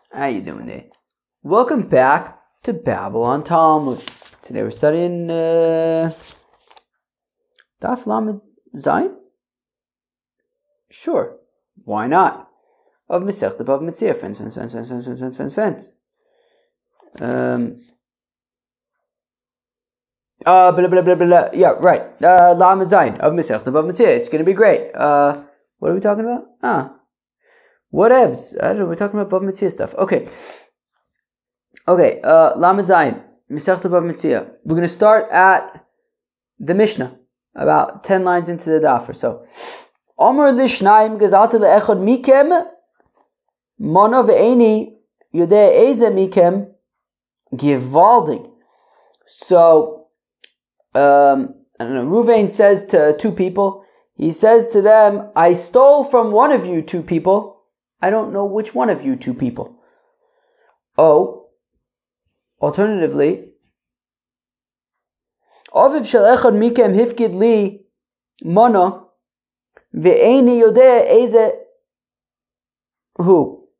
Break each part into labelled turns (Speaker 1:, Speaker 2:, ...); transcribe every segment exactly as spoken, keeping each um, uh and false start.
Speaker 1: How you doing there? Welcome back to Babylon Talmud. Today we're studying uh, Daf Lamed Zayin? Sure, why not? Of Masechta Bava Metzia. Fence, fence, fence, fence, fence, fence, fence, fence. Um. Uh, blah, blah, blah, blah, blah. Yeah, right. Uh, Lamed Zayin of Masechta Bava Metzia. It's going to be great. Uh, what are we talking about? Ah, whatevs. I don't know. We're talking about Bava Metzia stuff. Okay. Okay. Uh, Lamed Zayin, Masechta Bava Metzia. We're going to start at the Mishnah, about ten lines into the daf or so. Omer lishnayim gazalti leechad mikem mana ve'eni yodei eze mikem givaldig. So, um, I don't know, Ruvain says to two people, he says to them, I stole from one of you two people. I don't know which one of you two people. Oh, alternatively, Aviv shel echad mikem hifkid li mana ve'eni yodei eze hu.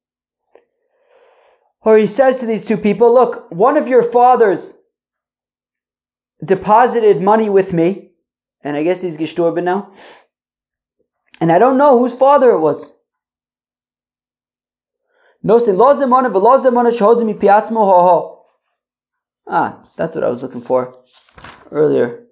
Speaker 1: Or he says to these two people, look, one of your fathers deposited money with me, and I guess he's gestorben now, and I don't know whose father it was. Ah, that's what I was looking for earlier.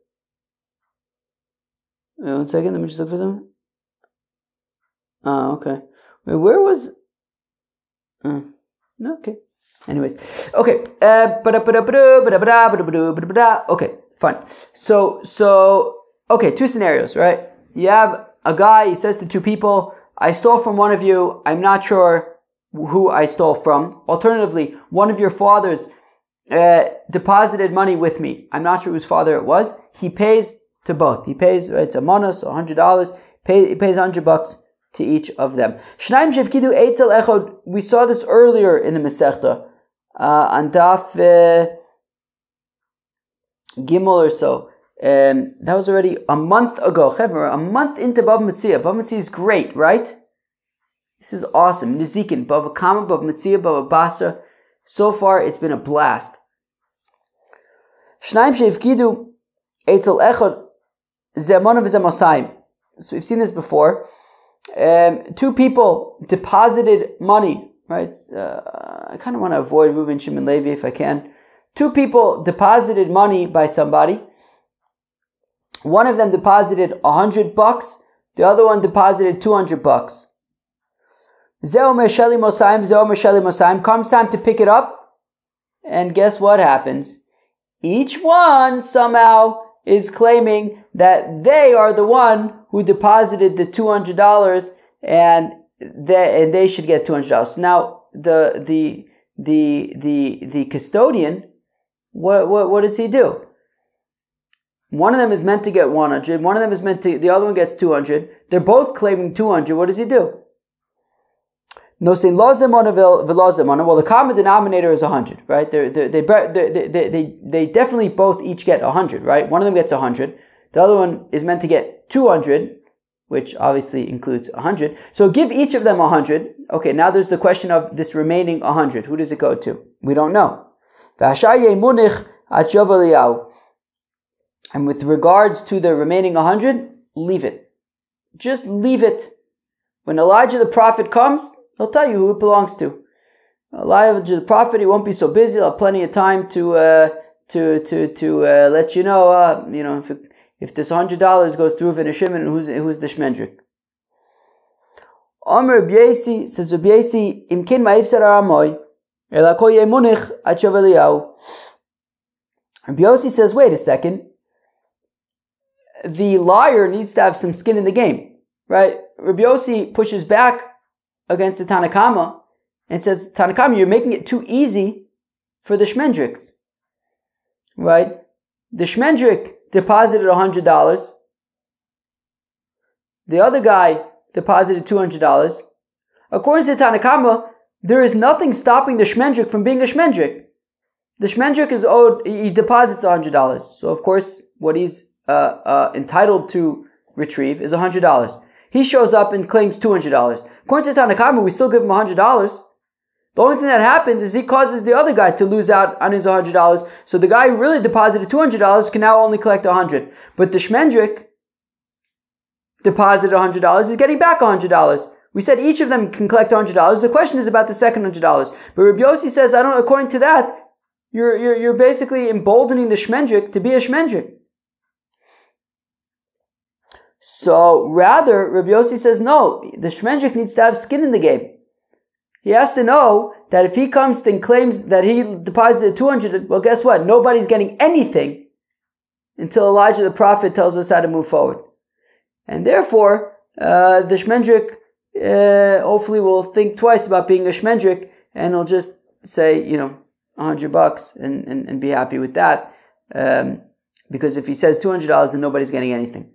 Speaker 1: Wait one second, let me just look for something. Ah, okay. Wait, where was... Uh, no, okay. Anyways, okay. Uh, okay, fine. So, so, okay, two scenarios, right? You have a guy, he says to two people, I stole from one of you, I'm not sure who I stole from. Alternatively, one of your fathers uh, deposited money with me, I'm not sure whose father it was. He pays to both. He pays, right, it's a mana, so one hundred dollars. Pay, he pays one hundred bucks to each of them. Shnaim shevkidu eitzel echod. We saw this earlier in the Masechta. Uh, on Daf uh, Gimel or so. Um, that was already a month ago. Chevra, a month into Bava Metzia. Bava Metzia is great, right? This is awesome. Nizikin, Bava Kama, Bava Metzia, Bava Basra. So far, it's been a blast. Shnaim shevkidu eitzel echod zemana v'zemasayim. So we've seen this before. Um, two people deposited money, right? Uh, I kind of want to avoid Reuven, Shimon, Levi if I can. Two people deposited money by somebody. One of them deposited a hundred bucks. The other one deposited two hundred bucks. Zeo Mesheli Mosayim, Zeo Mesheli Mosayim. Comes time to pick it up, and guess what happens? Each one somehow is claiming that they are the one who deposited the two hundred dollars and they, and they should get two hundred dollars. Now, the the the the the custodian, what what what does he do? One of them is meant to get one hundred. One of them is meant to. The other one gets two hundred. They're both claiming two hundred. What does he do? No, saying lozemona velozemona. Well, the common denominator is a hundred, right? They they they they they they definitely both each get a hundred, right? One of them gets a hundred. The other one is meant to get two hundred, which obviously includes a hundred. So give each of them a hundred. Okay, now there's the question of this remaining a hundred. Who does it go to? We don't know. And with regards to the remaining a hundred, leave it. Just leave it. When Elijah the prophet comes, he'll tell you who it belongs to. Elijah the prophet, he won't be so busy. He'll have plenty of time to uh, to to to uh, let you know. Uh, you know if it, if this hundred dollars goes through Reuven and Shimon, who's who's the shmendrik? Omer Rabbi Yosi says Rabbi Yosi imkin ma'ifsar aramoy elakol yemunich ad shav Eliyahu. Rabbi Yosi says, wait a second. The liar needs to have some skin in the game, right? Rabbi Yosi pushes back against the Tanna Kama and says, Tanna Kama, you're making it too easy for the shmendriks, right? The shmendrik deposited one hundred dollars. The other guy deposited two hundred dollars. According to Tanna Kama, there is nothing stopping the shmendrik from being a shmendrik. The shmendrik is owed, he deposits one hundred dollars. So of course, what he's uh, uh, entitled to retrieve is one hundred dollars. He shows up and claims two hundred dollars. According to Tanna Kama, we still give him one hundred dollars. The only thing that happens is he causes the other guy to lose out on his one hundred dollars. So the guy who really deposited two hundred dollars can now only collect one hundred dollars. But the shmendrik deposited one hundred dollars is getting back one hundred dollars. We said each of them can collect one hundred dollars. The question is about the second one hundred dollars. But Rabbi Yossi says, I don't. According to that, you're you're you're basically emboldening the shmendrik to be a shmendrik. So rather, Rabbi Yossi says, no, the shmendrik needs to have skin in the game. He has to know that if he comes and claims that he deposited two hundred, well, guess what? Nobody's getting anything until Elijah the prophet tells us how to move forward. And therefore, uh, the shmendrik uh, hopefully will think twice about being a shmendrik, and he'll just say, you know, a hundred bucks and, and, and be happy with that. Um, because if he says two hundred dollars, then nobody's getting anything.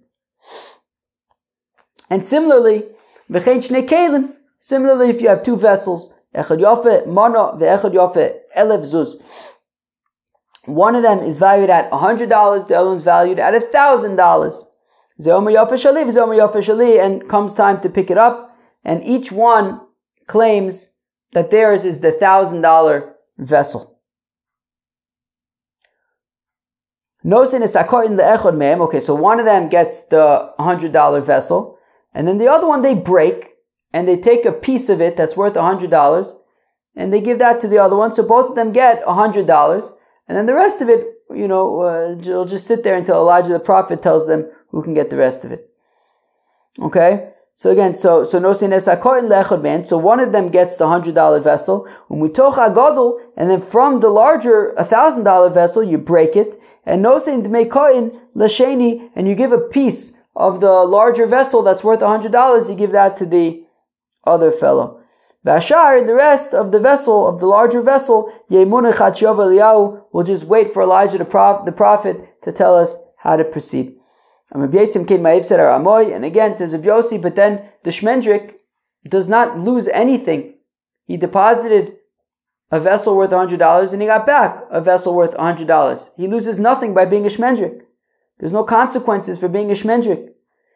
Speaker 1: And similarly, v'chein shnei kelim, similarly, if you have two vessels, echad yofeh mana ve'echad yofeh elev zuz, one of them is valued at one hundred dollars, the other one's valued at one thousand dollars. Ze'omer yofeh shali, ze'omer yofeh shali, and comes time to pick it up, and each one claims that theirs is the one thousand dollars vessel. Okay, so one of them gets the one hundred dollars vessel, and then the other one they break, and they take a piece of it that's worth one hundred dollars, and they give that to the other one, so both of them get one hundred dollars, and then the rest of it, you know, uh, will just sit there until Elijah the prophet tells them who can get the rest of it. Okay? So again, so so no man. So one of them gets the hundred dollar vessel, and then from the larger a thousand dollar vessel you break it, and no lasheni, and you give a piece of the larger vessel that's worth a hundred dollars. You give that to the other fellow. Bashar, and the rest of the vessel of the larger vessel, will just wait for Elijah the prophet, the prophet to tell us how to proceed. And again, says Rabbi Yossi, but then the shmendrik does not lose anything. He deposited a vessel worth one hundred dollars and he got back a vessel worth one hundred dollars. He loses nothing by being a shmendrik. There's no consequences for being a shmendrik.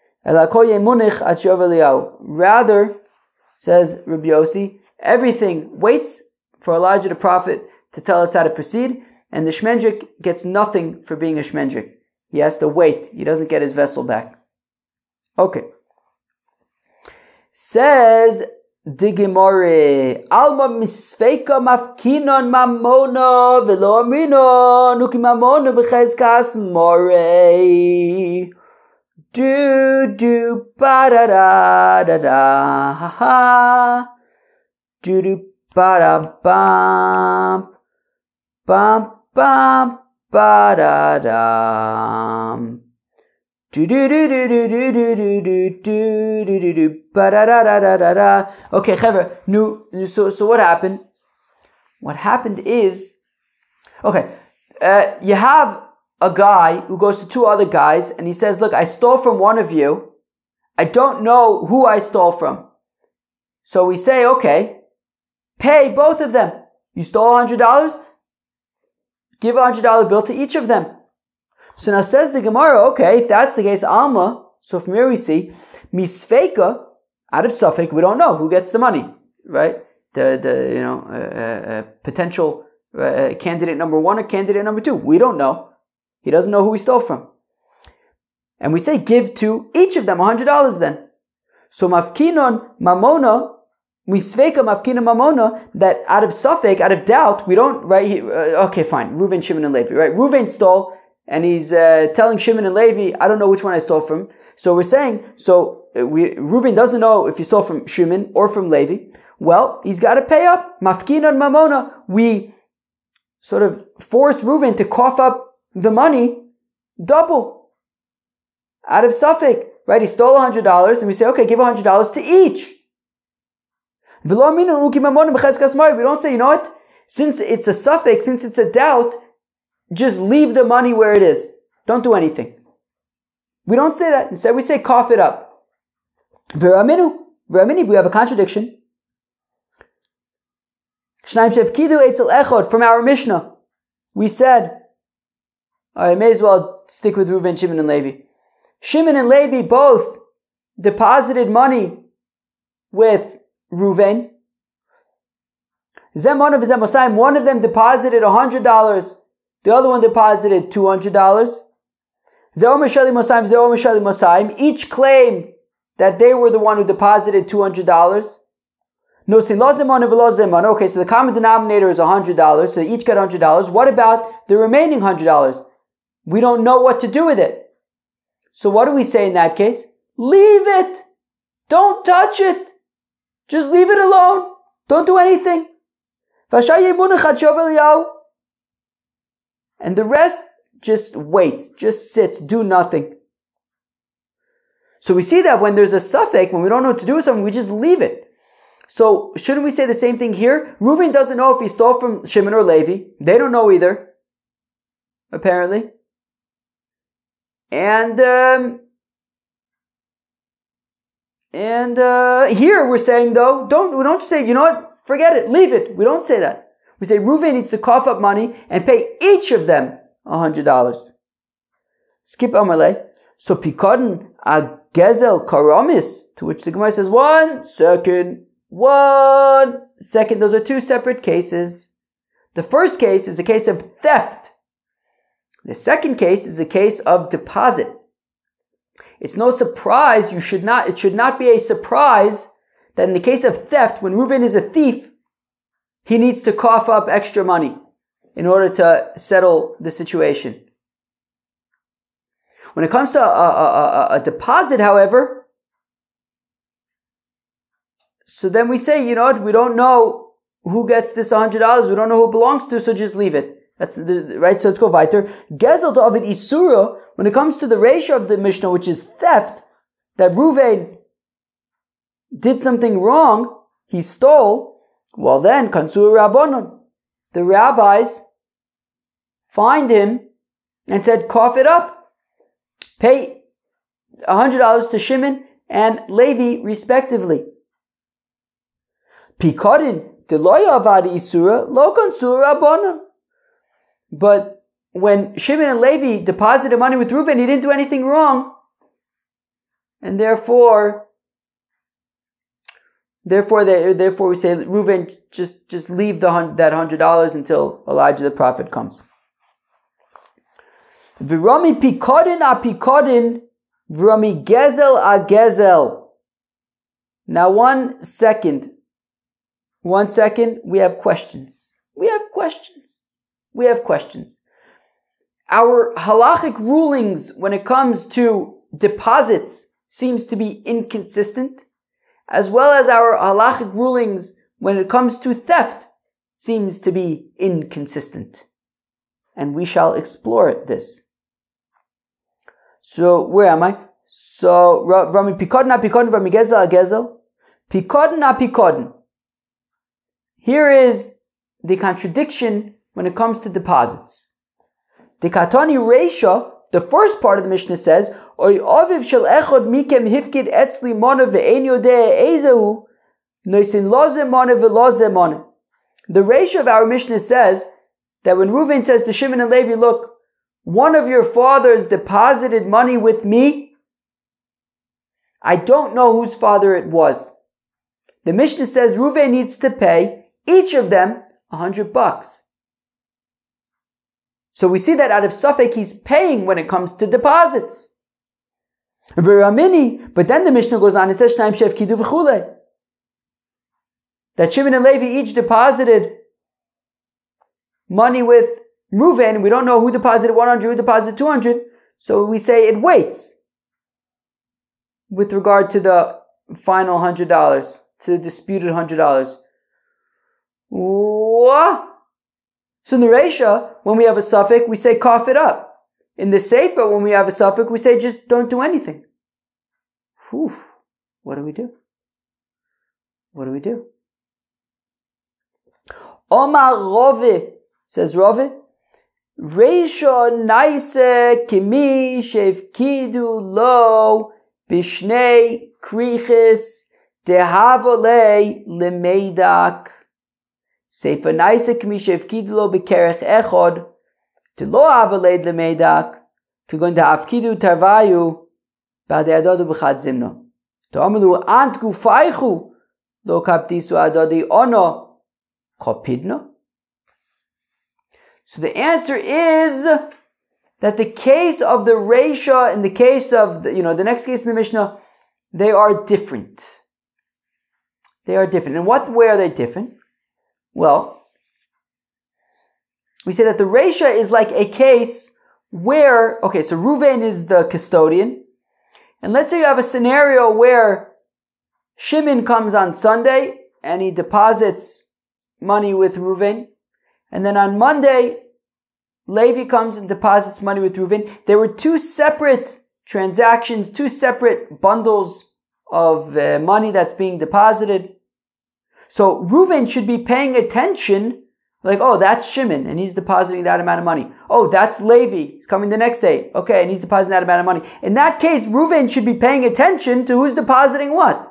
Speaker 1: Rather, says Rabbi Yossi, everything waits for Elijah the prophet to tell us how to proceed, and the shmendrik gets nothing for being a shmendrik. He has to wait. He doesn't get his vessel back. Okay. Says the Gemara, Alma misfeika mafkinon mamona velo amrino nuki mamona b'chezkas more. Do do ba da da da da ha ha. Do do ba da bam bam bam. Ba-da-dam. Do-do-do-do-do-do-do-do-do-do-do. Ba-da-da-da-da-da-da. Okay, Chaver, no, so, so what happened? What happened is, okay, uh, you have a guy who goes to two other guys and he says, look, I stole from one of you. I don't know who I stole from. So we say, okay, pay both of them. You stole one hundred dollars? Give a one hundred dollar bill to each of them. So now says the Gemara, okay, if that's the case, Alma, so from here we see, Misfeika, out of Suffolk, we don't know who gets the money, right? The, the you know, uh, uh, potential uh, candidate number one or candidate number two. We don't know. He doesn't know who he stole from. And we say give to each of them one hundred dollars then. So Mafkinon Mamona, Misveka mafkina mamona, that out of Suffolk, out of doubt, we don't, right? He, uh, okay, fine. Reuven, Shimon, and Levi, right? Reuven stole, and he's uh, telling Shimon and Levi, I don't know which one I stole from. So we're saying, so uh, we, Reuven doesn't know if he stole from Shimon or from Levi. Well, he's got to pay up. Mafkina and mamona. We sort of force Reuven to cough up the money double out of Suffolk, right? He stole one hundred dollars, and we say, okay, give one hundred dollars to each. We don't say, you know what? Since it's a suffix, since it's a doubt, just leave the money where it is. Don't do anything. We don't say that. Instead, we say cough it up. Veraminu. Veraminu, we have a contradiction. From our Mishnah, we said, I may as well stick with Reuven, Shimon, and Levi. Shimon and Levi both deposited money with Reuven. Zemana v'zem Masayim, one of them deposited one hundred dollars, the other one deposited two hundred dollars. Ze'om Meshali Masayim, Ze'om Meshali Masayim, each claim that they were the one who deposited two hundred dollars. No sin lo zemana v'lo zemana. Okay, so the common denominator is one hundred dollars, so they each get one hundred dollars. What about the remaining one hundred dollars? We don't know what to do with it. So what do we say in that case? Leave it. Don't touch it. Just leave it alone. Don't do anything. And the rest just waits, just sits, do nothing. So we see that when there's a suffix, when we don't know what to do with something, we just leave it. So shouldn't we say the same thing here? Reuven doesn't know if he stole from Shimon or Levi. They don't know either, apparently. And um, and uh, here we're saying though, don't we don't say, you know what, forget it, leave it. We don't say that. We say Reuven needs to cough up money and pay each of them a hundred dollars. Skip Amalei. So Pikadon a Gezel Karamis, to which the Gemara says, one second, one second. Those are two separate cases. The first case is a case of theft. The second case is a case of deposit. It's no surprise, you should not, it should not be a surprise that in the case of theft, when Reuven is a thief, he needs to cough up extra money in order to settle the situation. When it comes to a, a, a, a deposit, however, so then we say, you know what, we don't know who gets this one hundred dollars, we don't know who it belongs to, so just leave it. That's the, right, so let's go weiter. Gezel to Ovid Isura, when it comes to the ratio of the Mishnah, which is theft, that Reuven did something wrong, he stole, well then, Kansur Rabbanon, the rabbis fined him and said, cough it up. Pay one hundred dollars to Shimon and Levi respectively. Pikadin, Deloya Avad Isura, Lo Kansur Rabbanon. But when Shimon and Levi deposited money with Reuven, he didn't do anything wrong. And therefore, therefore, they, therefore we say, Reuven, just, just leave the, that one hundred dollars until Elijah the prophet comes. V'rami Pikadin a Pikadin, v'rami Gezel a Gezel. Now one second. One second, we have questions. We have questions. We have questions. Our halachic rulings when it comes to deposits seems to be inconsistent, as well as our halachic rulings when it comes to theft seems to be inconsistent. And we shall explore this. So, where am I? So, Rami Pikadon a Pikadon, Rami Gezel a Gezel. Pikadon a Pikadon. Here is the contradiction when it comes to deposits. The Katani Reisha, the first part of the Mishnah says, Oy aviv shel echad mikem hifkid etzli mana ve'ein yodeh ezehu noisin loze mana ve'loze mana. The Reisha of our Mishnah says that when Reuven says to Shimon and Levi, look, one of your fathers deposited money with me, I don't know whose father it was. The Mishnah says Reuven needs to pay each of them a hundred bucks. So we see that out of Suffolk he's paying when it comes to deposits. But then the Mishnah goes on and says that Shimon and Levi each deposited money with Reuven. We don't know who deposited one hundred, who deposited two hundred. So we say it waits with regard to the final one hundred dollars, to the disputed one hundred dollars. What? So in the Reisha, when we have a suffix, we say cough it up. In the Sefer, when we have a suffix, we say just don't do anything. Whew. What do we do? What do we do? Omar Rove, says Rove, Reisha naise kimi shevkidu lo bishnei krichis dehavole lemeidak. Sefer naise kimi shevkidu lo bekerech echod to lo avaled lemeidak to go into afkidu tarvayu ba'de adadu b'chad zimno to amalu ant gufaychu lo kaptisu adadi ono Kapidna? So the answer is that the case of the Reisha and the case of the, you know, the next case in the Mishnah, they are different. They are different. In what way are they different? Well, we say that the Reisha is like a case where, okay, so Ruvain is the custodian, and let's say you have a scenario where Shimon comes on Sunday and he deposits money with Ruvain, and then on Monday, Levi comes and deposits money with Ruvain. There were two separate transactions, two separate bundles of uh, money that's being deposited. So Ruvain should be paying attention, like, oh, that's Shimon, and he's depositing that amount of money. Oh, that's Levi, he's coming the next day. Okay, and he's depositing that amount of money. In that case, Ruvain should be paying attention to who's depositing what.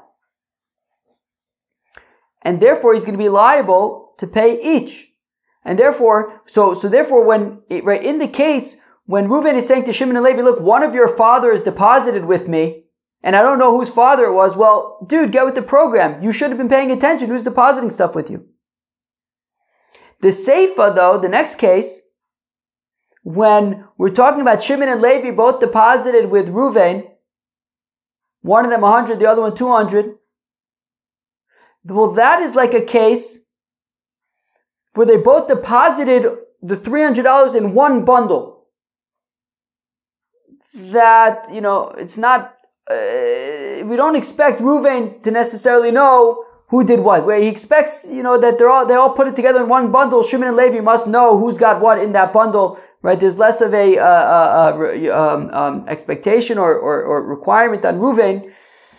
Speaker 1: And therefore, he's going to be liable to pay each. And therefore, so so therefore, when it, right in the case when Reuven is saying to Shimon and Levi, look, one of your fathers deposited with me, and I don't know whose father it was. Well, dude, get with the program. You should have been paying attention. Who's depositing stuff with you? The Seifa, though, the next case, when we're talking about Shimon and Levi both deposited with Reuven, one of them one hundred, the other one two hundred. Well, that is like a case where they both deposited the three hundred dollars in one bundle. That, you know, it's not, uh, we don't expect Reuven to necessarily know who did what. Where he expects, you know, that they're all, they all put it together in one bundle. Shimon and Levi must know who's got what in that bundle, right? There's less of a, uh, uh, uh, um, um, expectation or, or, or requirement on Reuven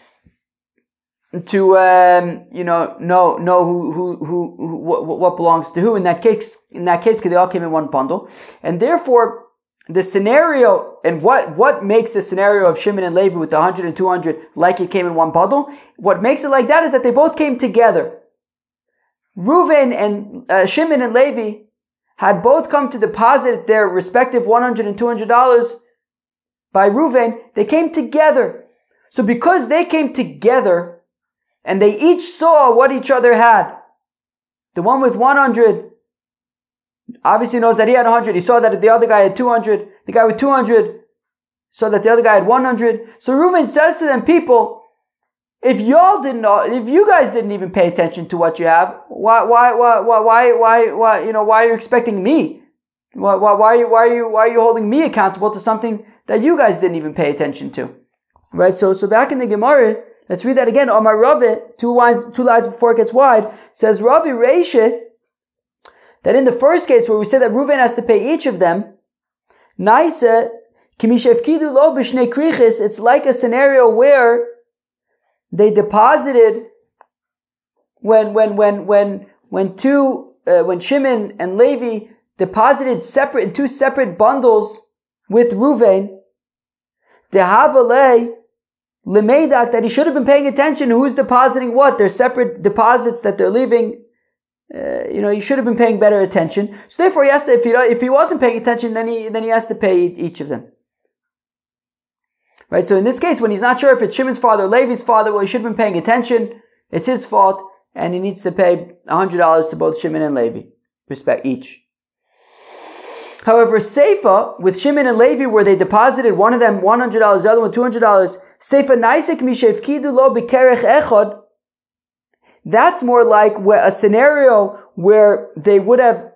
Speaker 1: to um, you know know know who who who, who what, what belongs to who in that case in that case because they all came in one bundle, and therefore the scenario and what what makes the scenario of Shimon and Levi with the one hundred and two hundred like it came in one bundle, what makes it like that is that they both came together. Reuven and uh, Shimon and Levi had both come to deposit their respective one hundred and two hundred dollars by Reuven. They came together, so because they came together and they each saw what each other had. The one with one hundred obviously knows that he had one hundred. He saw that the other guy had two hundred. The guy with two hundred saw that the other guy had one hundred. So Reuven says to them, people, if y'all didn't know, if you guys didn't even pay attention to what you have, why, why, why, why, why, why, why you know, why are you expecting me? Why, why, why are you, why are you, why are you holding me accountable to something that you guys didn't even pay attention to? Right? So, so back in the Gemara, let's read that again. Omar Ravi, two lines, two lines before it gets wide, says Ravi Reishe, that in the first case where we said that Reuven has to pay each of them, Naise, Kimishevkidu lo b'shnei krichis, it's like a scenario where they deposited when when when when when two uh, when Shimon and Levi deposited separate in two separate bundles with Reuven, dehavalei Lemeidak, that he should have been paying attention to who's depositing what. They're separate deposits that they're leaving. Uh, you know, he should have been paying better attention. So therefore, he has to. If he if he wasn't paying attention, then he then he has to pay each of them. Right. So in this case, when he's not sure if it's Shimon's father or Levi's father, well, he should have been paying attention. It's his fault, and he needs to pay a hundred dollars to both Shimon and Levi, respect each. However, Seifa, with Shimon and Levi, where they deposited one of them one hundred dollars, the other one two hundred dollars, Seifa Naisek Mishevkidu Lo Bikerech Echod, that's more like a scenario where they would have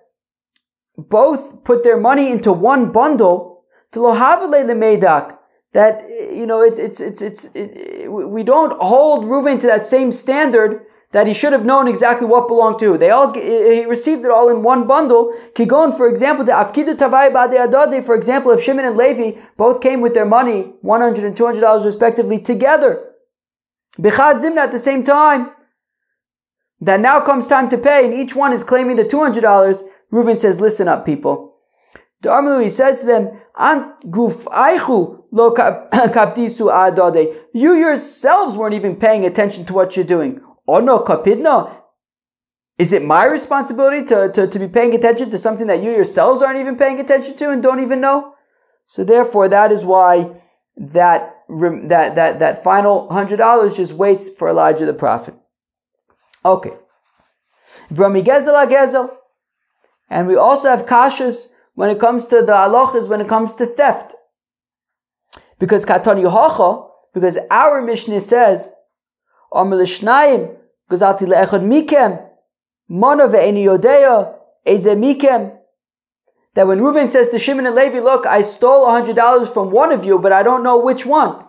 Speaker 1: both put their money into one bundle, to Lo Havale Lemeidak, that, you know, it's, it's, it's, it's, it, we don't hold Reuven to that same standard that he should have known exactly what belonged to who. They all, he received it all in one bundle. Kigon, for example, the Afkidu Tavai Bade Adade, for example, if Shimon and Levi both came with their money, one hundred and two hundred dollars respectively, together. Bichad Zimna at the same time. That now comes time to pay, and each one is claiming the two hundred dollars. Reuven says, listen up, people. The Armalu, he says to them, Ant guf aichu lo kaptisu adade. You yourselves weren't even paying attention to what you're doing. Oh no, kapidna. Is it my responsibility to, to, to be paying attention to something that you yourselves aren't even paying attention to and don't even know? So therefore, that is why that that that, that final one hundred dollars just waits for Elijah the prophet. Okay. Vrami gezel a gezel. And we also have kashas when it comes to the halachas, when it comes to theft. Because katani hacha, because our Mishnah says, Amr l'shnayim, gazalti le'echad mikem, mana ve'eni yodeya, eze mikem. That when Reuven says to Shimon and Levi, look, I stole one hundred dollars from one of you, but I don't know which one.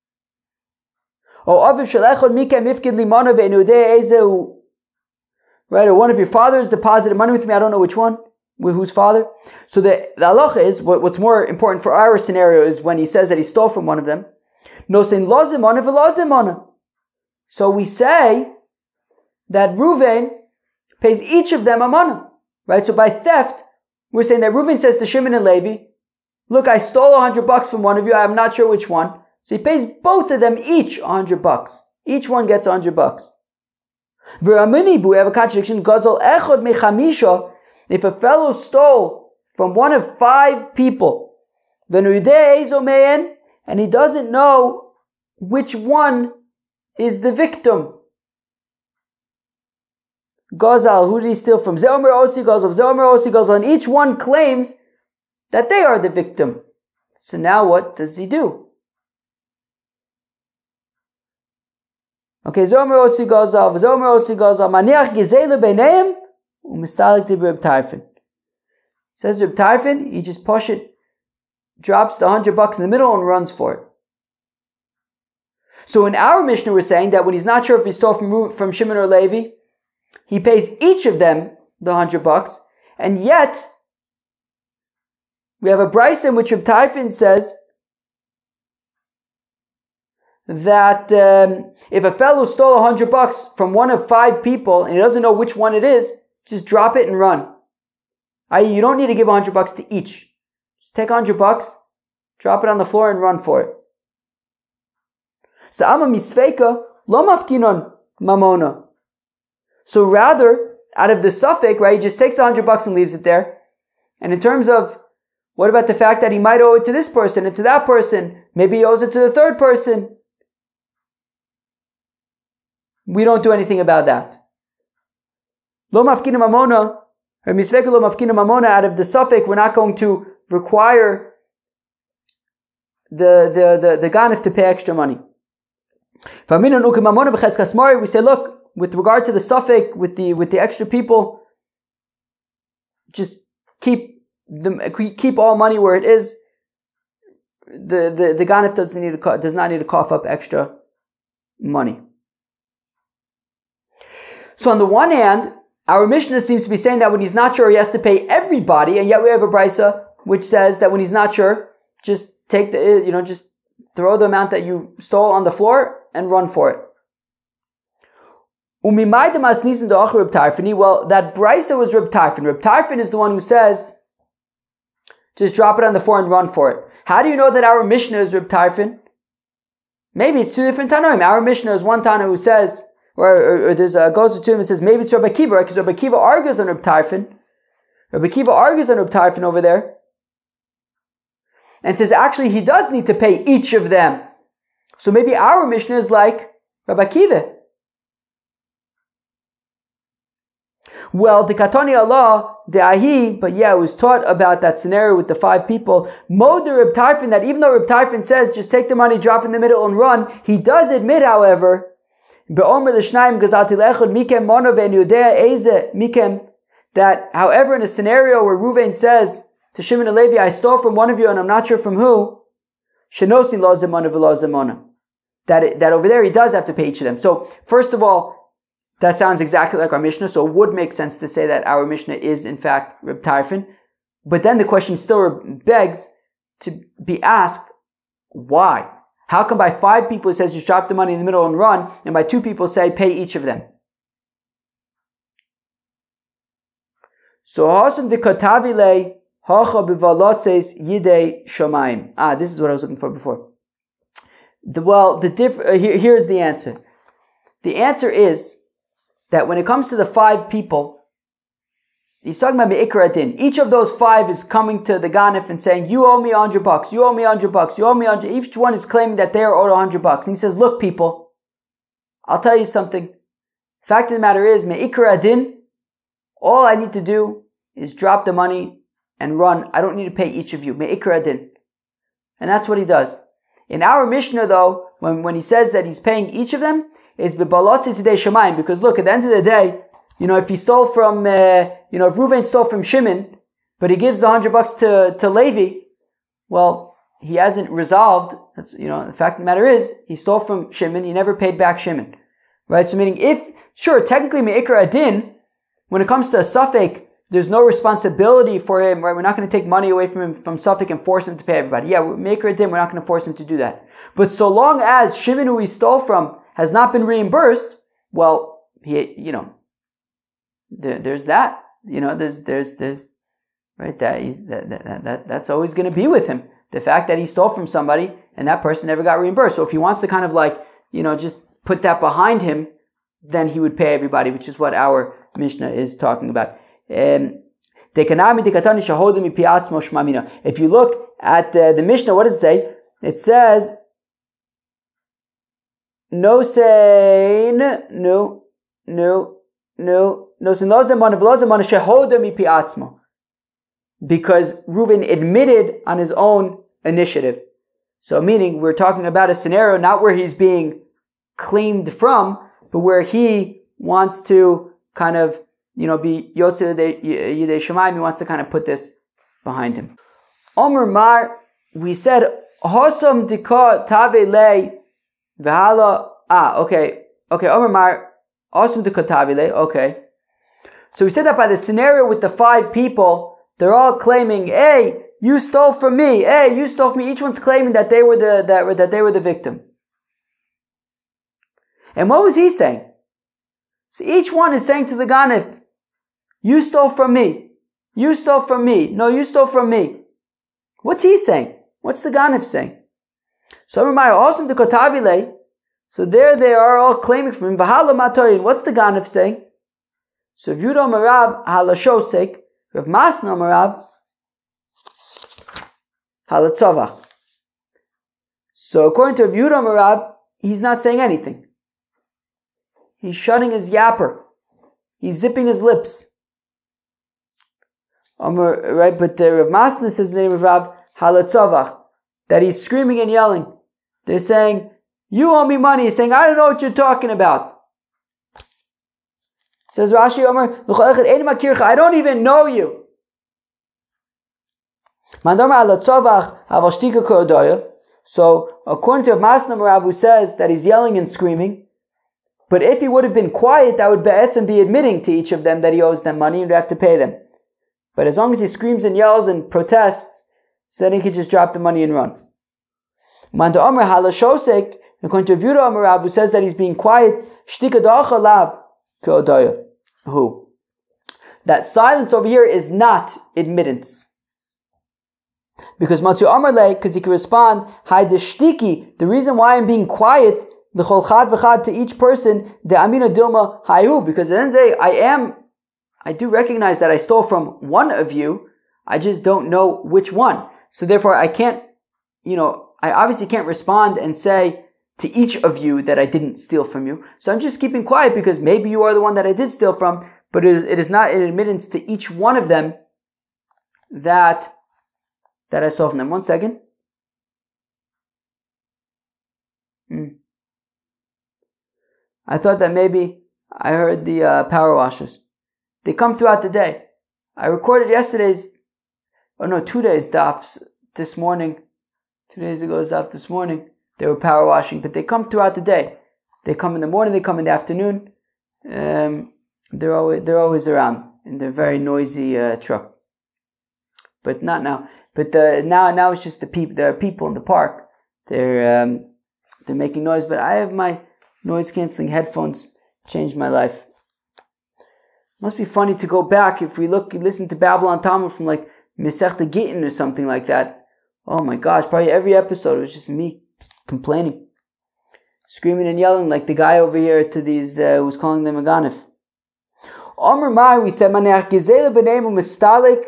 Speaker 1: Or aviv shel echad mikem ifkid li mana ve'eni yodeya eze. Right, or one of your fathers deposited money with me, I don't know which one, with whose father. So the, the halacha is, what, what's more important for our scenario is when he says that he stole from one of them. No saying lozimana v'lozimana. So we say that Reuven pays each of them a mana. Right, so by theft, we're saying that Reuven says to Shimon and Levi, look, I stole a hundred bucks from one of you, I'm not sure which one. So he pays both of them each a hundred bucks. Each one gets a hundred bucks. We have a contradiction. If a fellow stole from one of five people, and he doesn't know which one is the victim. Gazal, who did he steal from? Zeomer Osi Gazal, Zeomer Osi Gazal, and each one claims that they are the victim. So now what does he do? Okay, Zomer Osi Gazal, Zomer Osi Gazal, Maniach Gizele Beineim, Umistalik to Reb Tarfon. Says Reb Tarfon, he just push it, drops the hundred bucks in the middle and runs for it. So in our Mishnah we're saying that when he's not sure if he stole from, from Shimon or Levi, he pays each of them the hundred bucks, and yet we have a brisa in which Reb Tarfon says that um, if a fellow stole a hundred bucks from one of five people and he doesn't know which one it is, just drop it and run. that is, you don't need to give a hundred bucks to each. Just take a hundred bucks, drop it on the floor and run for it. So ama misfeka lo mafkinon mamona. So rather, out of the suffix, right, he just takes the hundred bucks and leaves it there. And in terms of, what about the fact that he might owe it to this person and to that person? Maybe he owes it to the third person. We don't do anything about that. Lo mafkina mamona, or misveka lo mafkina mamona, out of the suffix, we're not going to require the the the, the ganif to pay extra money. We say, look, with regard to the suffix, with the with the extra people, just keep the keep all money where it is. The the the ganif doesn't need to does not need to cough up extra money. So on the one hand, our Mishnah seems to be saying that when he's not sure, he has to pay everybody, and yet we have a brisa which says that when he's not sure, just take the, you know, just throw the amount that you stole on the floor and run for it. Well, that brisa was Reb Tarfon. Reb Tarfon is the one who says, just drop it on the floor and run for it. How do you know that our Mishnah is Reb Tarfon? Maybe it's two different Tanoim. Our Mishnah is one Tana who says, Or, or, or there's a goes to him and says maybe it's Rabbi Kiva, right? Because Rabbi Kiva argues on Reb Tarfon. Rabbi Kiva argues on Reb Tarfon over there, and says actually he does need to pay each of them. So maybe our Mishnah is like Rabbi Kiva. Well, the Katani Allah, the Ahi, but yeah, it was taught about that scenario with the five people. Moder Reb Tarfon, that even though Reb Tarfon says just take the money, drop in the middle, and run, he does admit, however, that however in a scenario where Reuven says to Shimon and Levi, I stole from one of you and I'm not sure from who, that it, that over there he does have to pay each of them. So first of all, that sounds exactly like our Mishnah, so it would make sense to say that our Mishnah is in fact Reb Tarfon. But then the question still begs to be asked, why? How come by five people it says just drop the money in the middle and run, and by two people say pay each of them? So Hashem dikatavile hacha bivalotzes yidei shomayim. Ah, this is what I was looking for before. The, well, the diff, uh, here, here's the answer. The answer is that when it comes to the five people, he's talking about me'ikar adin. Each of those five is coming to the ganif and saying, you owe me a hundred bucks, you owe me a hundred bucks, you owe me a hundred. Each one is claiming that they are owed a hundred bucks. And he says, look people, I'll tell you something. Fact of the matter is, me'ikar adin, All I need to do is drop the money and run. I don't need to pay each of you. Me'ikra adin. And that's what he does. In our Mishnah though, when, when he says that he's paying each of them, is bebalotzi sidei shamayim. Because look, at the end of the day, you know, if he stole from, uh, you know, if Reuven stole from Shimon, but he gives the hundred bucks to, to Levi, well, he hasn't resolved. That's, you know, the fact of the matter is, he stole from Shimon, he never paid back Shimon. Right? So meaning if, sure, technically me'ikra adin, when it comes to a Safek, there's no responsibility for him, right? We're not going to take money away from him from Safek and force him to pay everybody. Yeah, me'ikra adin, we're not going to force him to do that. But so long as Shimon, who he stole from, has not been reimbursed, well, he, you know, there, there's that. You know, there's, there's, there's, right? That he's, that, that, that, that's always going to be with him. The fact that he stole from somebody and that person never got reimbursed. So if he wants to kind of like, you know, just put that behind him, then he would pay everybody, which is what our Mishnah is talking about. Um, if you look at uh, the Mishnah, what does it say? It says, no sein, no, no, no, no sein, because Reuven admitted on his own initiative. So meaning we're talking about a scenario not where he's being claimed from, but where he wants to kind of, you know, be Yotze Yidei Shemaim, he wants to kind of put this behind him. Omer Mar, we said, Hosam Dika Tave Le V'Hala, ah, okay, okay, Omer Mar, Hosam Dika Tave Le, okay. So we said that by the scenario with the five people, they're all claiming, hey, you stole from me. Hey, you stole from me. Each one's claiming that they were the that, that they were the victim. And what was he saying? So each one is saying to the Ganif, you stole from me. You stole from me. No, you stole from me. What's he saying? What's the Ganif saying? So Ramaya awesome to Kotavile. So there they are all claiming from him. V'hala matoyin. What's the Ganif saying? So if you don't marab halashosek, Rav Masna marab halatzavach. So according to Rav Yehuda marab, he's not saying anything. He's shutting his yapper. He's zipping his lips. Amar, right, but uh, Rav Masna says in the name of Rav halatzavach, that he's screaming and yelling. They're saying, you owe me money. He's saying, I don't know what you're talking about. Says Rashi, Omer, I don't even know you. So, according to Masna Marav, who says that he's yelling and screaming, but if he would have been quiet, that would be'etzem be admitting to each of them that he owes them money and would have to pay them. But as long as he screams and yells and protests, so then he could just drop the money and run. Manda Omer halashosek, according to Yehuda Marav, who says that he's being quiet, shtika da'acha lav. Who? That silence over here is not admittance. Because Matzu Amar Le, because he can respond, Hai deshtiki, the reason why I'm being quiet, the chol chad v'chad to each person, the amina dilma hayu, because at the end of the day, I am, I do recognize that I stole from one of you, I just don't know which one. So therefore I can't, you know, I obviously can't respond and say, to each of you that I didn't steal from you. So I'm just keeping quiet because maybe you are the one that I did steal from, but it, it is not an admittance to each one of them that, that I stole from them. One second. Hmm. I thought that maybe I heard the uh, power washers. They come throughout the day. I recorded yesterday's, oh no, two days dafs this morning. Two days ago's daf this morning. They were power washing, but they come throughout the day. They come in the morning, they come in the afternoon. Um, they're always they're always around in their very noisy uh, truck. But not now. But uh, now now it's just the people. There are people in the park. They're um, they're making noise. But I have my noise canceling headphones. Changed my life. Must be funny to go back if we look listen to Babylon Talmud from like Masechta Gittin or something like that. Oh my gosh! Probably every episode it was just me complaining, screaming and yelling like the guy over here to these uh, who's calling them a ganif. Omer Mar, we said, Maneach Gezela b'neimu mistalik.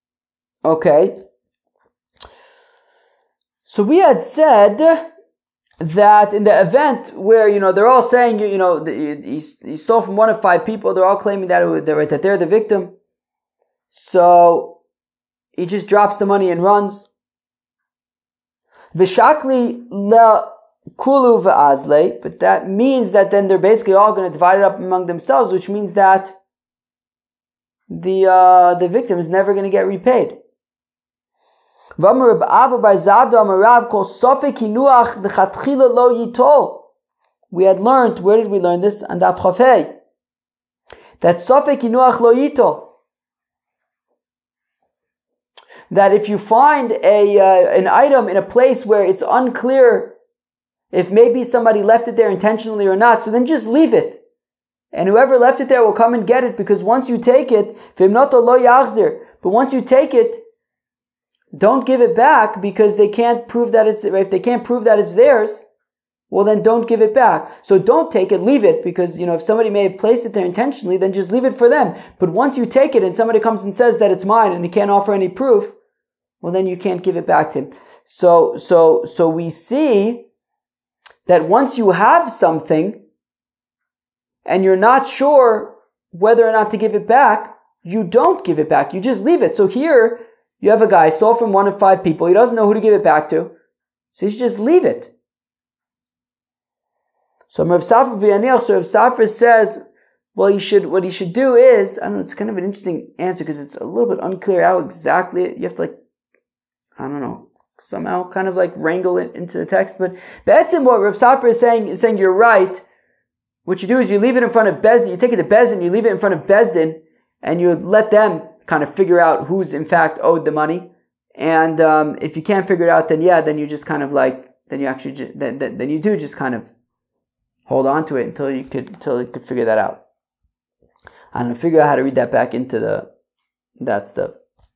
Speaker 1: Okay. So we had said that in the event where, you know, they're all saying, you know, he, he stole from one of five people, they're all claiming that, it, that they're the victim. So he just drops the money and runs. V'shakli le kulu v'azle, but that means that then they're basically all going to divide it up among themselves, which means that the uh, the victim is never going to get repaid. We had learned, where did we learn this? And Daf Chafei, that sofek inuach lo yitol, that if you find a uh, an item in a place where it's unclear if maybe somebody left it there intentionally or not, so then just leave it. And whoever left it there will come and get it, because once you take it, v'imnoto lo yachzir, but once you take it, don't give it back, because they can't prove that it's, if they can't prove that it's theirs, well then don't give it back. So don't take it, leave it, because, you know, if somebody may have placed it there intentionally, then just leave it for them. But once you take it and somebody comes and says that it's mine and he can't offer any proof, well then you can't give it back to him. So, so, so we see that once you have something and you're not sure whether or not to give it back, you don't give it back. You just leave it. So here, you have a guy stole from one of five people. He doesn't know who to give it back to. So you should just leave it. So Rav Safra v'Yaniach, so Rav Safra says, well, he should, what he should do is, I don't know, it's kind of an interesting answer because it's a little bit unclear how exactly, you have to like, I don't know, somehow kind of like wrangle it into the text. But that's what Rav Safra is saying, is saying you're right. What you do is you leave it in front of Bezdin, you take it to Bezdin, you leave it in front of Bezdin, and you let them kind of figure out who's in fact owed the money. And um, if you can't figure it out, then yeah, then you just kind of like, then you actually, ju- then, then, then you do just kind of hold on to it until you could, until you could figure that out. I don't know, figure out how to read that back into the, that stuff.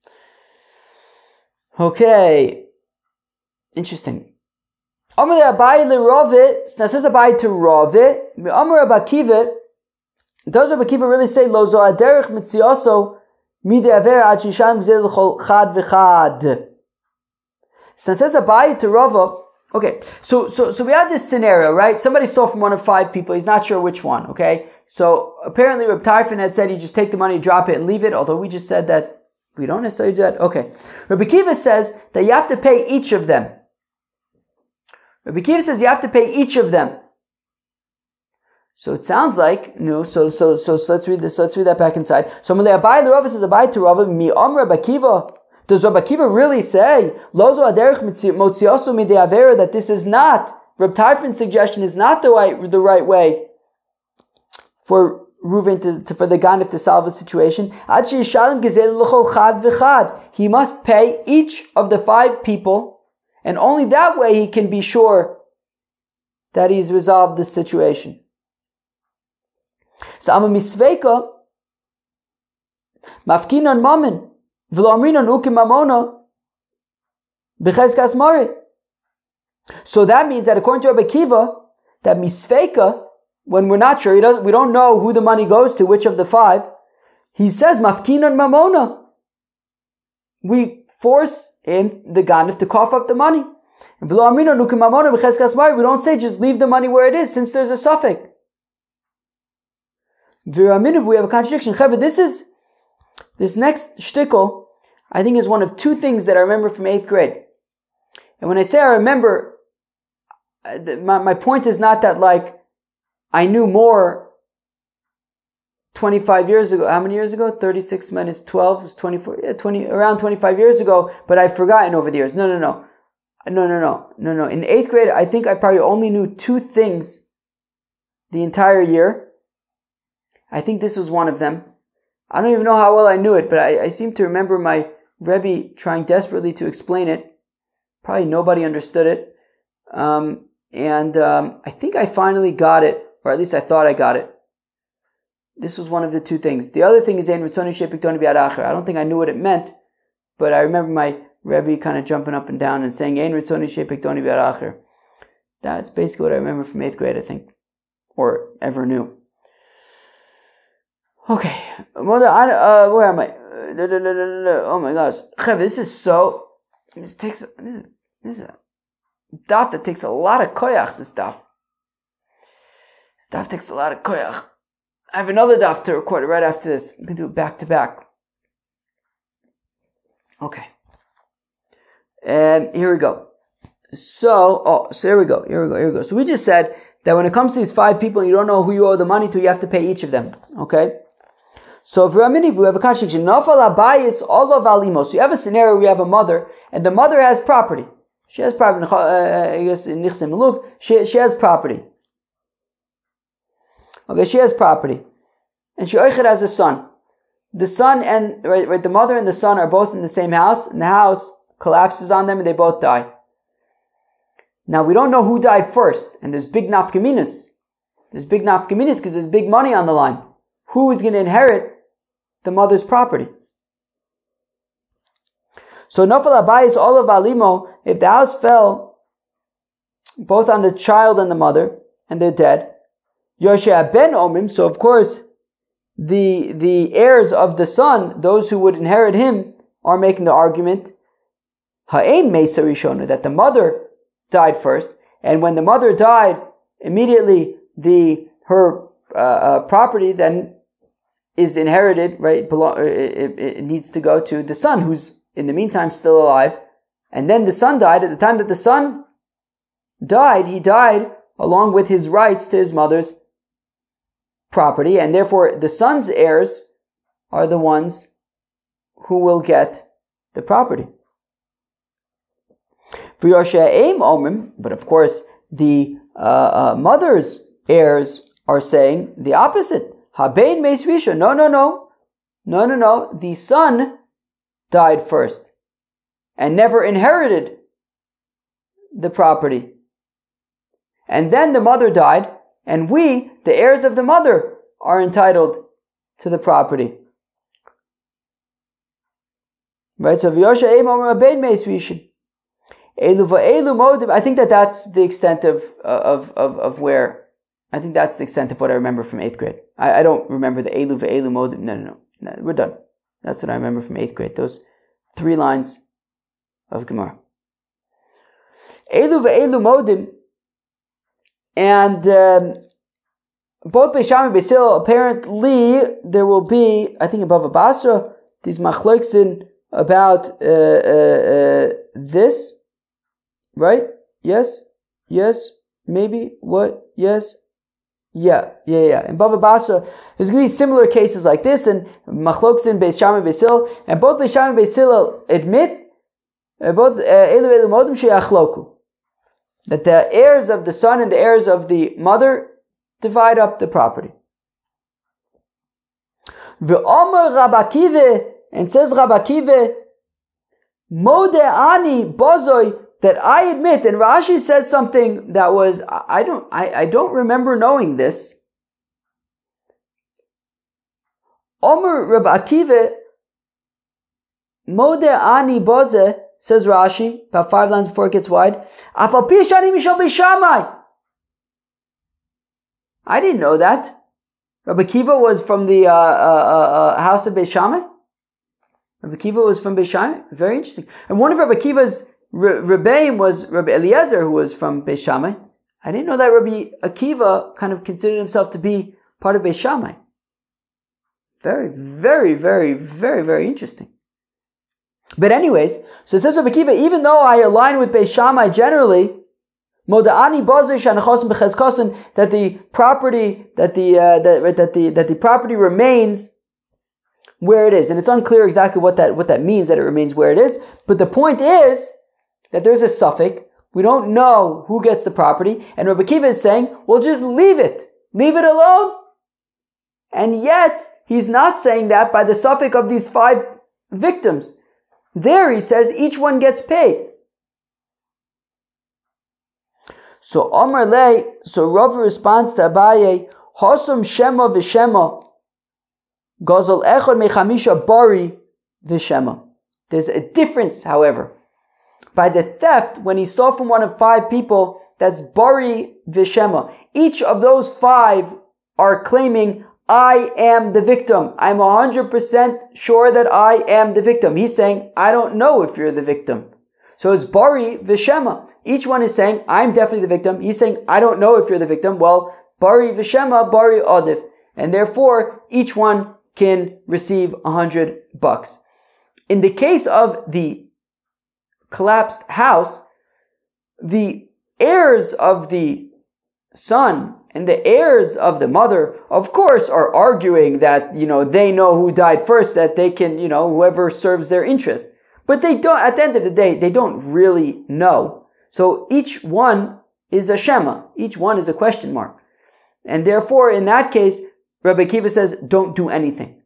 Speaker 1: Okay. Interesting. Amar Abai le Rove, now says Abai to Rove, Amar Abakiva, does Abakiva really say, Lo zo aderech mitziaso, Mide aver ad shisham gzel chad v'chad. So it says Abai to Rava. Okay, so so so we had this scenario, right? Somebody stole from one of five people. He's not sure which one. Okay, so apparently Reb Tarfon had said you just take the money, drop it, and leave it. Although we just said that we don't necessarily do that. Okay, Rabbi Kiva says that you have to pay each of them. Rabbi Kiva says you have to pay each of them. So it sounds like, no, so so so, so let's read this, let's read that back inside. So Abai the Rava says Abai to Rava, Mi Amr Rabbi Kiva. Does Rabbi Kiva really say, Lozo Aderech Motziasu Midei Avera, that this is not, Reb Tarfon's suggestion is not the right, the right way for Reuven to, to, for the Ganif to solve the situation? Ad she'yishalem gezel l'chol chad v'chad. He must pay each of the five people, and only that way he can be sure that he's resolved this situation. So, Amma Misveika, Mafkinan Mamin, V'lo Ukim Mamona, B'chezkas Mari. So that means that according to Rabbi Kiva, that Misveika, when we're not sure, he doesn't, we don't know who the money goes to, which of the five, he says, Mafkinan Mamona. We force him, the Ganif, to cough up the money. V'lo Ukim Mamona, B'chezkas Mari. We don't say just leave the money where it is, since there's a suffix. We have a contradiction. This is, this next shtickle, I think, is one of two things that I remember from eighth grade. And when I say I remember, my, my point is not that like, I knew more twenty-five years ago. How many years ago? thirty-six minus twelve is twenty-four, yeah, twenty, around twenty-five years ago, but I've forgotten over the years. No, no, no. No, no, no. No, no. In eighth grade, I think I probably only knew two things the entire year. I think this was one of them. I don't even know how well I knew it, but I, I seem to remember my Rebbe trying desperately to explain it. Probably nobody understood it. Um, and um, I think I finally got it, or at least I thought I got it. This was one of the two things. The other thing is Ein Ritzoni Shepiktoni Biad Acher. I don't think I knew what it meant, but I remember my Rebbe kind of jumping up and down and saying Ein Ritzoni Shepiktoni Biad Acher. That's basically what I remember from eighth grade, I think, or ever knew. Okay, uh, where am I? Oh my gosh, this is so. This takes. This is. This is. daf that takes a lot of koyach, this daf. This daf takes a lot of koyach. I have another daf to record it right after this. I'm going to do it back to back. Okay. And here we go. So, oh, so here we go, here we go, here we go. So we just said that when it comes to these five people, you don't know who you owe the money to, you have to pay each of them. Okay? So for a minute, we have a contradiction. Nafal abayis olav alimo. So you have a scenario where you have a mother, and the mother has property. She has property. I guess in Nichse Meluk, she she has property. Okay, she has property, and she oichet has a son. The son and right, right, the mother and the son are both in the same house, and the house collapses on them, and they both die. Now we don't know who died first, and there's big nafkaminas. There's big nafkaminas because there's big money on the line. Who is going to inherit the mother's property? So nafal abayis olav alimo. If the house fell both on the child and the mother, and they're dead, Yoshea ben omim. So of course, the the heirs of the son, those who would inherit him, are making the argument ha'em meisa rishona, that the mother died first, and when the mother died, immediately the her uh, uh, property then is inherited, right? Belong, it, it needs to go to the son, who's in the meantime still alive. And then the son died. At the time that the son died, he died along with his rights to his mother's property, and therefore the son's heirs are the ones who will get the property. For Yoshea omim, but of course the uh, uh, mother's heirs are saying the opposite. Habein meis risha. No, no, no, no, no, no. The son died first and never inherited the property, and then the mother died, and we, the heirs of the mother, are entitled to the property. Right. So Yoshea omim habein meis risha. I think that that's the extent of, of, of, of where, I think that's the extent of what I remember from eighth grade. I, I don't remember the Elu ve'elu modim. No, no, no, no. We're done. That's what I remember from eighth grade. Those three lines of Gemara. Elu ve'elu modim. And um, both Beis Shammai and Beis Hillel, apparently there will be, I think above Basra, these machlokes about uh, uh, uh, this. Right? Yes? Yes? Maybe? What? Yes? Yeah, yeah, yeah. In Bava Basra, there's going to be similar cases like this, and Machloksin, Beis Shammai, Beis Hillel, and both Beis Shammai and Beis Hillel admit, uh, both Elu Elu Modim She'achloku, that the heirs of the son and the heirs of the mother divide up the property. V'omer Rabakive, and says Rabakive, Mode Ani Bozoi, that I admit, and Rashi says something that was, I don't, I, I don't remember knowing this. Omer Reb Akiva, Mode Ani Boze, says Rashi, about five lines before it gets wide. Afal pi shani mishal Beis Shammai. I didn't know that. Rabbi Akiva was from the uh, uh, uh, house of Beis Shammai. Rabbi Akiva was from Beis Shammai. Very interesting. And one of Rabbi Akiva's Rebbeim was Rabbi Eliezer, who was from Beis Shammai. I didn't know that Rabbi Akiva kind of considered himself to be part of Beis Shammai. Very, very, very, very, very interesting. But anyways, so it says Rabbi Akiva, even though I align with Beis Shammai generally, Moda'ani bozish anachosim b'chezkosin, that the property, that the uh, that, that the that the property remains where it is, and it's unclear exactly what that what that means, that it remains where it is. But the point is that there's a suffix. We don't know who gets the property, and Rabbi Akiva is saying, "Well, just leave it, leave it alone." And yet he's not saying that by the suffix of these five victims. There he says each one gets paid. So Omar Lei, so Rav responds to Abaye, Hosum Shema v'Shema, Gozal Echad mechamisha bari v'Shema. There's a difference, however. By the theft, when he stole from one of five people, that's bari v'Shema. Each of those five are claiming, I am the victim. I'm one hundred percent sure that I am the victim. He's saying, I don't know if you're the victim. So it's bari v'Shema. Each one is saying, I'm definitely the victim. He's saying, I don't know if you're the victim. Well, Bari Vishema, Bari Odif. And therefore, each one can receive a hundred bucks. In the case of the collapsed house, the heirs of the son and the heirs of the mother, of course, are arguing that, you know, they know who died first, that they can, you know, whoever serves their interest. But they don't, at the end of the day, they don't really know. So each one is a shema. Each one is a question mark. And therefore, in that case, Rabbi Akiva says, don't do anything.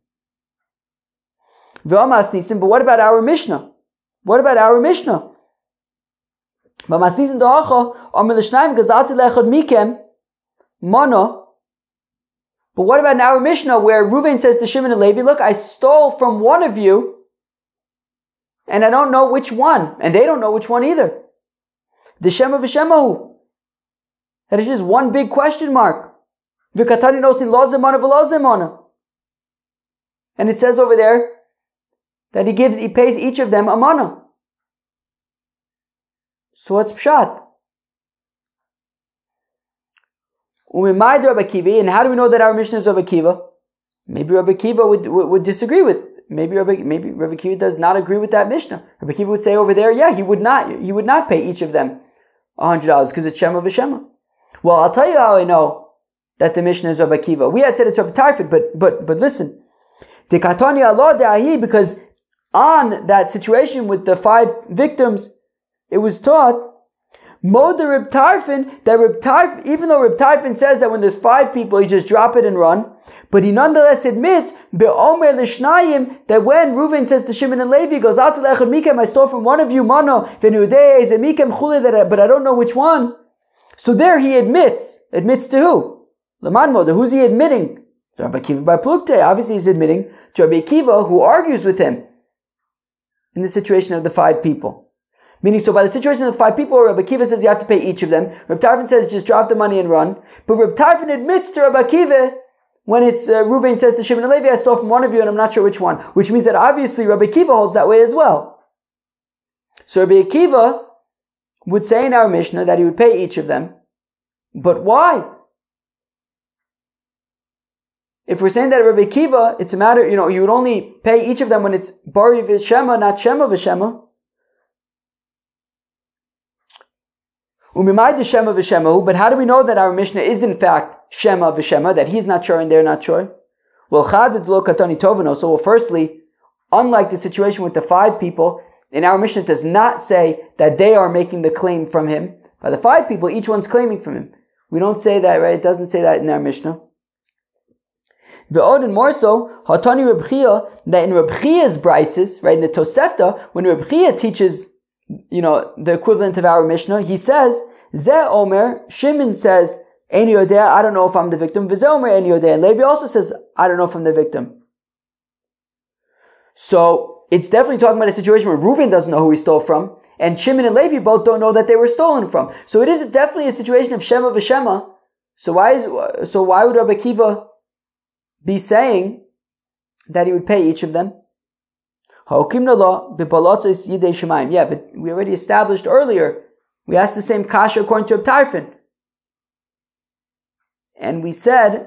Speaker 1: But what about our Mishnah? What about our Mishnah? But what about in our Mishnah where Reuven says to Shimon and Levi, look, I stole from one of you and I don't know which one. And they don't know which one either. The Shema v'Shemahu. That is just one big question mark. And it says over there that he gives, he pays each of them a mana. So what's pshat? And how do we know that our Mishnah is Rabbi Akiva? Maybe Rabbi Akiva would, would, would disagree with. Maybe Rabbi, maybe Rabbi Akiva does not agree with that Mishnah. Rabbi Akiva would say over there, yeah, he would not, he would not pay each of them a hundred dollars because it's Shema v'Shema. Well, I'll tell you how I know that the Mishnah is Rabbi Akiva. We had said it's Rabbi Tarfon, but but but listen, the Katani Allah Da'ahi, because on that situation with the five victims, it was taught Moda Reb Tarfon, that Reb Tarfon, even though Reb Tarfon says that when there's five people, you just drop it and run, but he nonetheless admits, Be'omer Lishnayim, that when Reuven says to Shimon and Levi, goes out to Lechad Mikem, I stole from one of you, Mano, Venudei, Mikem Chule, but I don't know which one. So there he admits. Admits to who? Laman Moda. Who's he admitting? Rabbi Akiva Bar Plukte. Obviously he's admitting to Rabbi Akiva, who argues with him in the situation of the five people. Meaning, so by the situation of the five people, Rabbi Akiva says you have to pay each of them. Reb Tarfon says just drop the money and run. But Reb Tarfon admits to Rabbi Akiva when it's uh, Reuven says to Shimon and Levi, I stole from one of you and I'm not sure which one. Which means that obviously Rabbi Akiva holds that way as well. So Rabbi Akiva would say in our Mishnah that he would pay each of them. But why? If we're saying that Rabbi Akiva, it's a matter, you know, you would only pay each of them when it's Bari v'Shema, not Shema v'Shema. Umimai de Shema v'Shemahu, but how do we know that our Mishnah is in fact Shema v'Shema, that he's not sure and they're not sure? Well, chad lo katani tovano. So, well, firstly, unlike the situation with the five people, in our Mishnah does not say that they are making the claim from him. By the five people, each one's claiming from him. We don't say that, right? It doesn't say that in our Mishnah. Ve'od and more so, hatani Reb Chia, that in Reb Chia's brises, right, in the Tosefta, when Reb Chia teaches, you know, the equivalent of our Mishnah, he says, Zeh Omer, Shimon says, Eini Yodea, I don't know if I'm the victim. V'zeh Omer, Eini Yodea. And Levi also says, I don't know if I'm the victim. So, it's definitely talking about a situation where Reuven doesn't know who he stole from, and Shimon and Levi both don't know that they were stolen from. So it is definitely a situation of Shema v'Shema. So why is, so why would Rabbi Akiva be saying that he would pay each of them? Yeah, but we already established earlier, we asked the same kasha according to Reb Tarfon. And we said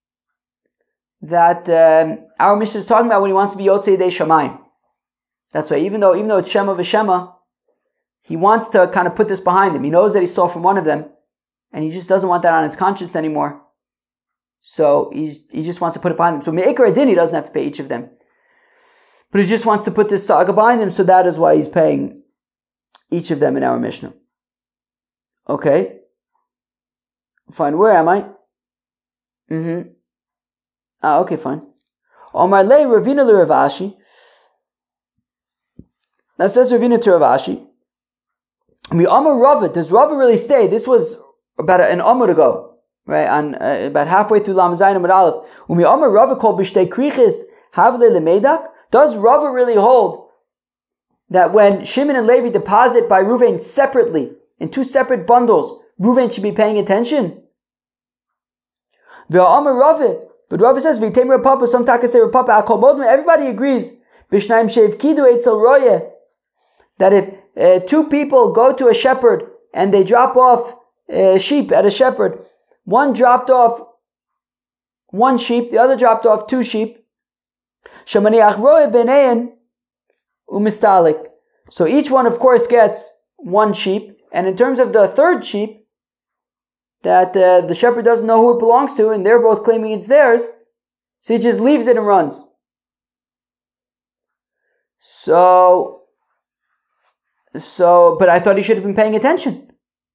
Speaker 1: that um, our Mishnah is talking about when he wants to be Yotzei Yidei Shamayim. That's why even though even though it's Shema v'Shema, he wants to kind of put this behind him. He knows that he stole from one of them, and he just doesn't want that on his conscience anymore. So he, he just wants to put it behind him. So Me'ikar Adin, he doesn't have to pay each of them. But he just wants to put this saga behind him, so that is why he's paying each of them in our Mishnah. Okay. Fine. Where am I? Mm-hmm. Ah, okay, fine. Omar Le Ravina Le Ravashi. Now says Ravina to Ravashi. Mi Amar Rava, does Rava really stay? This was about an Amar ago, right? On uh, about halfway through Lam Zayin Amar Aleph. Umi Amar Rava called B'shtei Krichis Havle Lemedak. Does Rava really hold that when Shimon and Levi deposit by Reuven separately, in two separate bundles, Reuven should be paying attention? Ve'amar Rava, but Rava says, V'yitem Rapapa, some takas say Rapapa, Akol Modman, everybody agrees, B'shnayim Shev Kidu Eitzel Roye, that if uh, two people go to a shepherd and they drop off uh, sheep at a shepherd. One dropped off one sheep, the other dropped off two sheep. So each one, of course, gets one sheep. And in terms of the third sheep, that uh, the shepherd doesn't know who it belongs to, and they're both claiming it's theirs, so he just leaves it and runs. So, so, but I thought he should have been paying attention.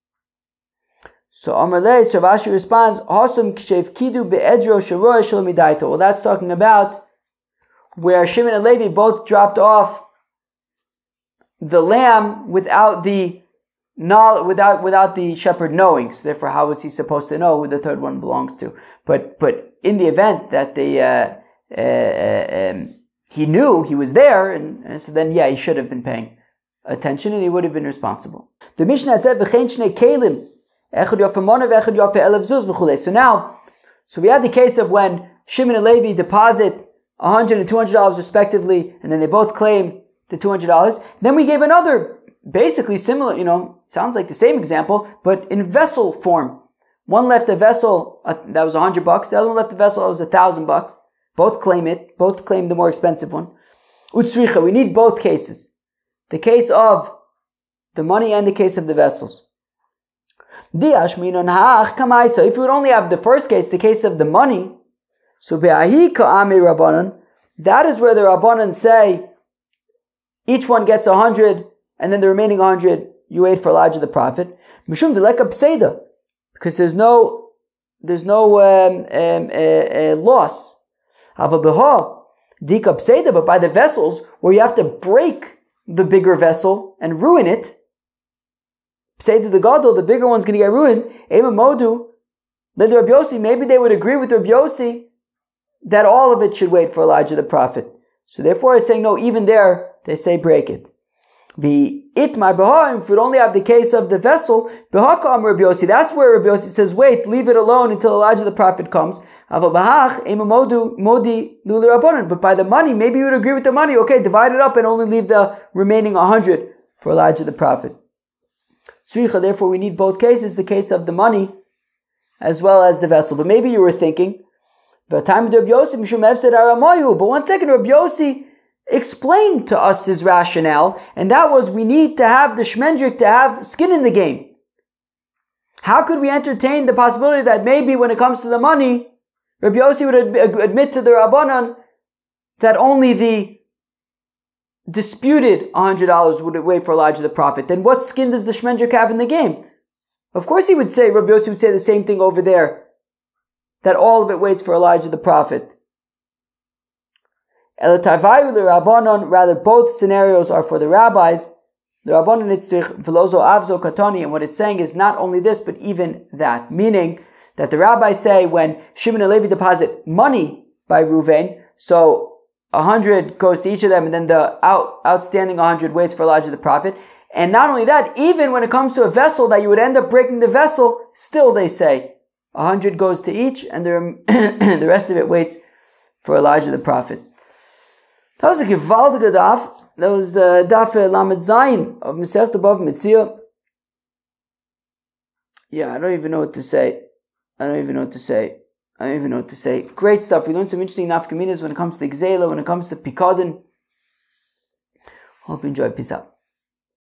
Speaker 1: So Amarle, so Rashi responds, Hasum kshev kidu be'edro sharoy shalamidaito. Well, that's talking about where Shimon and Levi both dropped off the lamb without the without without the shepherd knowing. So therefore, how was he supposed to know who the third one belongs to? But but in the event that the uh, uh, um, he knew he was there, and, and so then yeah, he should have been paying attention, and he would have been responsible. The Mishnah said v'chein shnei kelim echad yofer mona v'echad yofer elev zuz v'chulei. So now, so we had the case of when Shimon and Levi deposit one hundred and two hundred dollars respectively, and then they both claim the two hundred dollars. Then we gave another, basically similar, you know, sounds like the same example, but in vessel form. One left a vessel uh, that was a hundred bucks. The other one left a vessel that was a thousand bucks. Both claim it. Both claim the more expensive one. Utsricha. We need both cases. The case of the money and the case of the vessels. Diash minon ha'ach kamai. So if we would only have the first case, the case of the money, so be'ahi ka'ami rabbanon, that is where the rabbanon say each one gets a hundred, and then the remaining hundred you wait for Elijah the prophet. Mishum deleka pseida, because there's no there's no um, um, uh, uh, loss. Havabeha dika pseida, but by the vessels where you have to break the bigger vessel and ruin it, pseida the gadol, the bigger one's going to get ruined. Ema modu, let Rabbi Yossi, maybe they would agree with Rabbi Yossi that all of it should wait for Elijah the prophet. So therefore it's saying no, even there they say break it. The itmar beha'im, if we only have the case of the vessel, beha'kam Rabbi Yossi, that's where Rabbi Yossi says wait, leave it alone until Elijah the prophet comes. But by the money, maybe you would agree with the money, okay, divide it up and only leave the remaining one hundred for Elijah the prophet. Therefore we need both cases, the case of the money as well as the vessel. But maybe you were thinking, but one second, Rabbi Yossi explained to us his rationale, and that was we need to have the shmendrik to have skin in the game. How could we entertain the possibility that maybe when it comes to the money, Rabbi Yossi would ad- admit to the Rabbanan that only the disputed one hundred dollars would wait for Elijah the prophet? Then what skin does the shmendrik have in the game? Of course he would say, Rabbi Yossi would say the same thing over there, that all of it waits for Elijah the prophet. Rather, both scenarios are for the rabbis. The Rabbanan Nitzrich Velozo Avzo Katoni, and what it's saying is not only this, but even that. Meaning that the rabbis say when Shimon and Levi deposit money by Reuven, so a hundred goes to each of them, and then the out, outstanding one hundred waits for Elijah the prophet. And not only that, even when it comes to a vessel that you would end up breaking the vessel, still they say a hundred goes to each, and the, the rest of it waits for Elijah the prophet. That was a gewaltige daf. That was the daf Lamed Zayin of Masechet Bava Metzia. Yeah, I don't even know what to say. I don't even know what to say. I don't even know what to say. Great stuff. We learned some interesting nafkaminas when it comes to Gzela, when it comes to Pikadon. Hope you enjoy. Peace out.